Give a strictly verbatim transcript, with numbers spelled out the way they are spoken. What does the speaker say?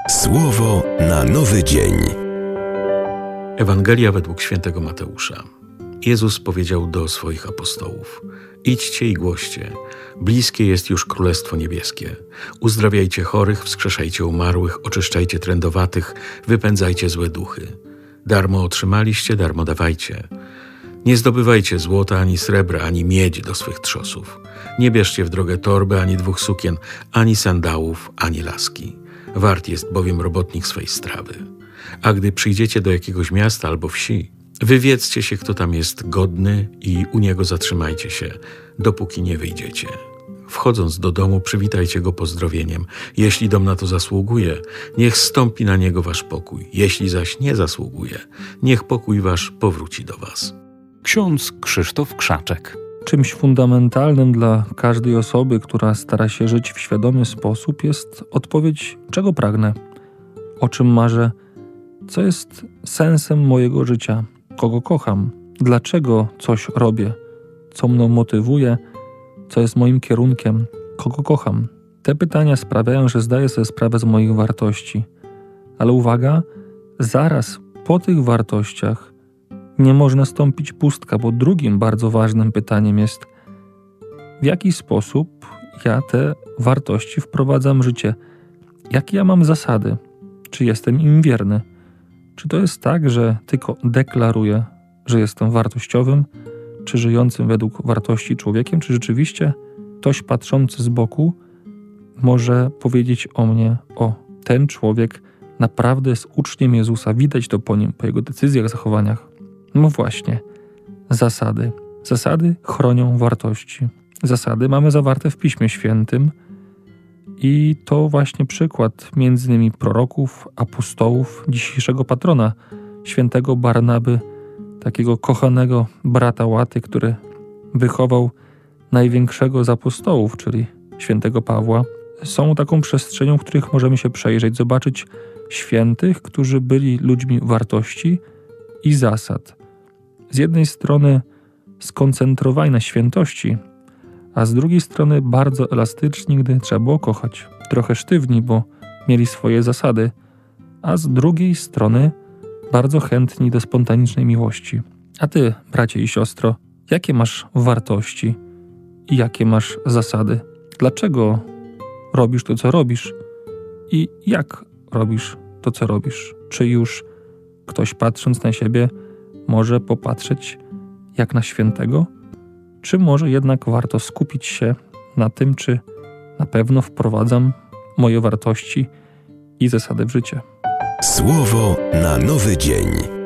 Słowo na nowy dzień. Ewangelia według świętego Mateusza. Jezus powiedział do swoich apostołów: idźcie i głoście, bliskie jest już Królestwo Niebieskie. Uzdrawiajcie chorych, wskrzeszajcie umarłych, oczyszczajcie trędowatych, wypędzajcie złe duchy. Darmo otrzymaliście, darmo dawajcie. Nie zdobywajcie złota, ani srebra, ani miedzi do swych trzosów. Nie bierzcie w drogę torby, ani dwóch sukien, ani sandałów, ani laski. Wart jest bowiem robotnik swej strawy. A gdy przyjdziecie do jakiegoś miasta albo wsi, wywiedzcie się, kto tam jest godny i u niego zatrzymajcie się, dopóki nie wyjdziecie. Wchodząc do domu, przywitajcie go pozdrowieniem. Jeśli dom na to zasługuje, niech zstąpi na niego wasz pokój. Jeśli zaś nie zasługuje, niech pokój wasz powróci do was. Ksiądz Krzysztof Krzaczek. Czymś fundamentalnym dla każdej osoby, która stara się żyć w świadomy sposób, jest odpowiedź, czego pragnę, o czym marzę, co jest sensem mojego życia, kogo kocham, dlaczego coś robię, co mną motywuje, co jest moim kierunkiem, kogo kocham. Te pytania sprawiają, że zdaję sobie sprawę z moich wartości. Ale uwaga, zaraz po tych wartościach nie może nastąpić pustka, bo drugim bardzo ważnym pytaniem jest, w jaki sposób ja te wartości wprowadzam w życie? Jakie ja mam zasady? Czy jestem im wierny? Czy to jest tak, że tylko deklaruję, że jestem wartościowym, czy żyjącym według wartości człowiekiem, czy rzeczywiście ktoś patrzący z boku może powiedzieć o mnie: o, ten człowiek naprawdę jest uczniem Jezusa, widać to po nim, po jego decyzjach, zachowaniach. No właśnie, zasady. Zasady chronią wartości. Zasady mamy zawarte w Piśmie Świętym i to właśnie przykład między innymi proroków, apostołów, dzisiejszego patrona, świętego Barnaby, takiego kochanego brata Łaty, który wychował największego z apostołów, czyli świętego Pawła. Są taką przestrzenią, w których możemy się przejrzeć, zobaczyć świętych, którzy byli ludźmi wartości i zasad. Z jednej strony skoncentrowani na świętości, a z drugiej strony bardzo elastyczni, gdy trzeba było kochać. Trochę sztywni, bo mieli swoje zasady, a z drugiej strony bardzo chętni do spontanicznej miłości. A ty, bracie i siostro, jakie masz wartości i jakie masz zasady? Dlaczego robisz to, co robisz i jak robisz to, co robisz? Czy już ktoś, patrząc na siebie, może popatrzeć jak na świętego? Czy może jednak warto skupić się na tym, czy na pewno wprowadzam moje wartości i zasady w życie? Słowo na nowy dzień.